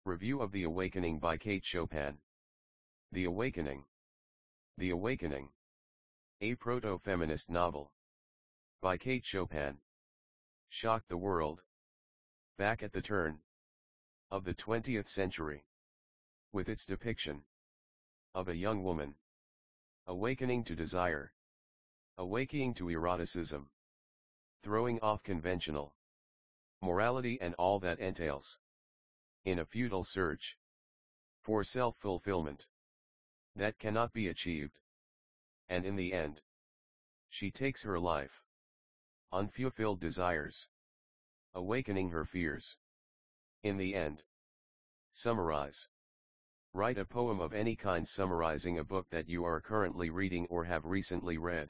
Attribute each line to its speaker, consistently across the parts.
Speaker 1: Review of The Awakening by Kate Chopin. The Awakening. The Awakening. A proto-feminist novel. By Kate Chopin. Shocked the world. Back at the turn of the 20th century. With its depiction of a young woman awakening to desire, awakening to eroticism, throwing off conventional morality and all that entails, in a futile search for self-fulfillment that cannot be achieved. And in the end, she takes her life, unfulfilled desires, awakening her fears. In the end. Summarize. Write a poem of any kind summarizing a book that you are currently reading or have recently read.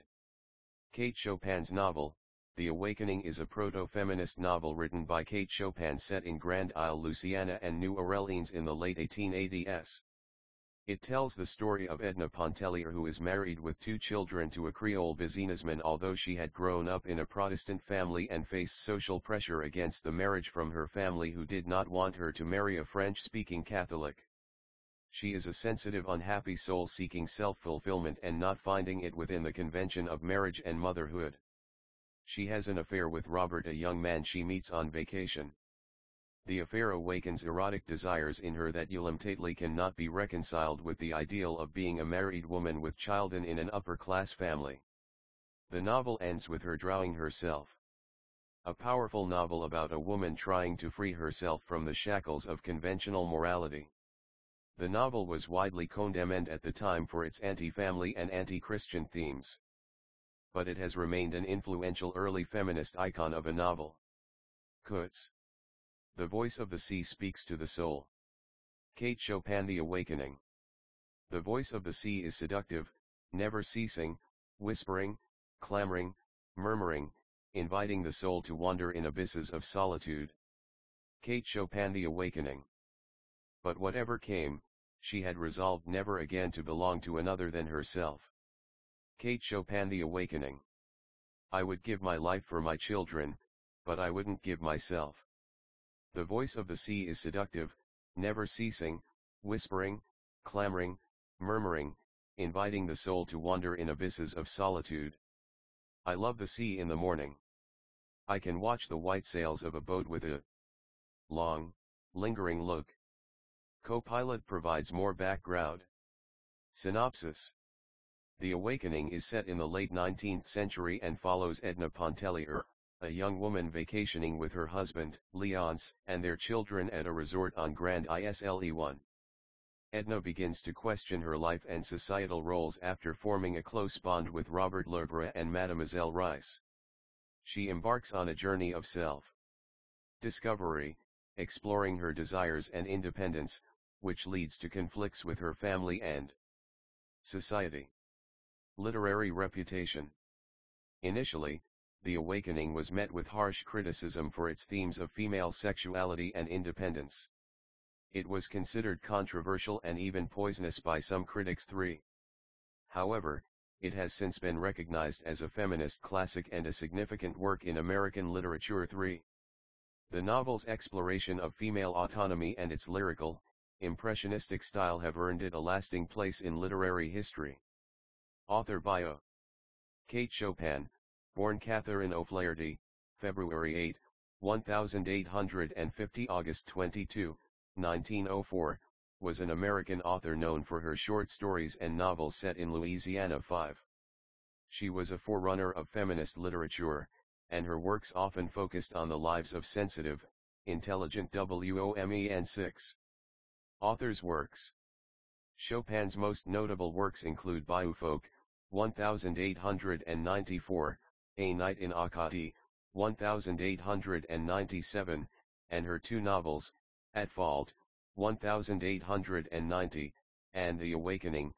Speaker 1: Kate Chopin's novel, The Awakening, is a proto-feminist novel written by Kate Chopin set in Grand Isle, Louisiana and New Orleans in the late 1880s. It tells the story of Edna Pontellier, who is married with 2 children to a Creole businessman, although she had grown up in a Protestant family and faced social pressure against the marriage from her family, who did not want her to marry a French-speaking Catholic. She is a sensitive, unhappy soul seeking self-fulfillment and not finding it within the convention of marriage and motherhood. She has an affair with Robert, a young man she meets on vacation. The affair awakens erotic desires in her that ultimately cannot be reconciled with the ideal of being a married woman with children in an upper-class family. The novel ends with her drowning herself. A powerful novel about a woman trying to free herself from the shackles of conventional morality. The novel was widely condemned at the time for its anti-family and anti-Christian themes. But it has remained an influential early feminist icon of a novel. Quotes. The voice of the sea speaks to the soul. Kate Chopin. The Awakening. The voice of the sea is seductive, never ceasing, whispering, clamoring, murmuring, inviting the soul to wander in abysses of solitude. Kate Chopin. The Awakening. But whatever came, she had resolved never again to belong to another than herself. Kate Chopin. The Awakening. I would give my life for my children, but I wouldn't give myself. The voice of the sea is seductive, never ceasing, whispering, clamoring, murmuring, inviting the soul to wander in abysses of solitude. I love the sea in the morning. I can watch the white sails of a boat with a long, lingering look. Co-pilot provides more background. Synopsis. The Awakening is set in the late 19th century and follows Edna Pontellier, a young woman vacationing with her husband, Léonce, and their children at a resort on Grand Isle. Edna begins to question her life and societal roles after forming a close bond with Robert Legras and Mademoiselle Rice. She embarks on a journey of self-discovery, exploring her desires and independence, which leads to conflicts with her family and society. Literary reputation. Initially, The Awakening was met with harsh criticism for its themes of female sexuality and independence. It was considered controversial and even poisonous by some critics. 3. However, it has since been recognized as a feminist classic and a significant work in American literature. 3. The novel's exploration of female autonomy and its lyrical, impressionistic style have earned it a lasting place in literary history. Author bio. Kate Chopin, born Catherine O'Flaherty, February 8, 1850 August 22, 1904, was an American author known for her short stories and novels set in Louisiana. 5. She was a forerunner of feminist literature, and her works often focused on the lives of sensitive, intelligent women. 6. Author's works. Chopin's most notable works include Beaufolk, 1894, A Night in Acadie, 1897, and her 2 novels, At Fault, 1890, and The Awakening,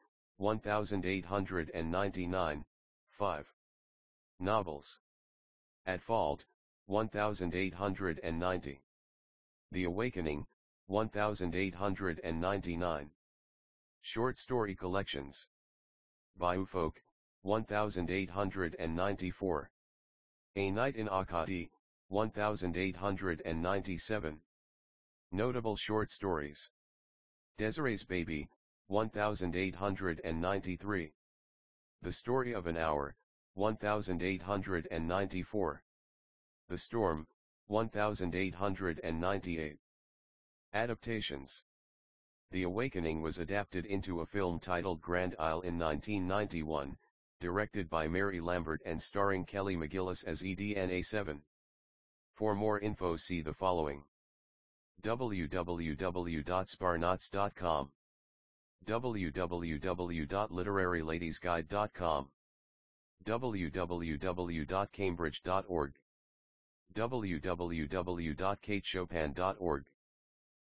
Speaker 1: 1899. 5. Novels. At Fault, 1890. The Awakening, 1899. Short story collections. Beaufolk, 1894. A Night in Acadie, 1897. Notable short stories. Desiree's Baby, 1893. The Story of an Hour, 1894. The Storm, 1898. Adaptations. The Awakening was adapted into a film titled Grand Isle in 1991, directed by Mary Lambert and starring Kelly McGillis as EDNA7. For more info see the following. www.sparnots.com, www.literaryladiesguide.com, www.cambridge.org, www.katechopin.org.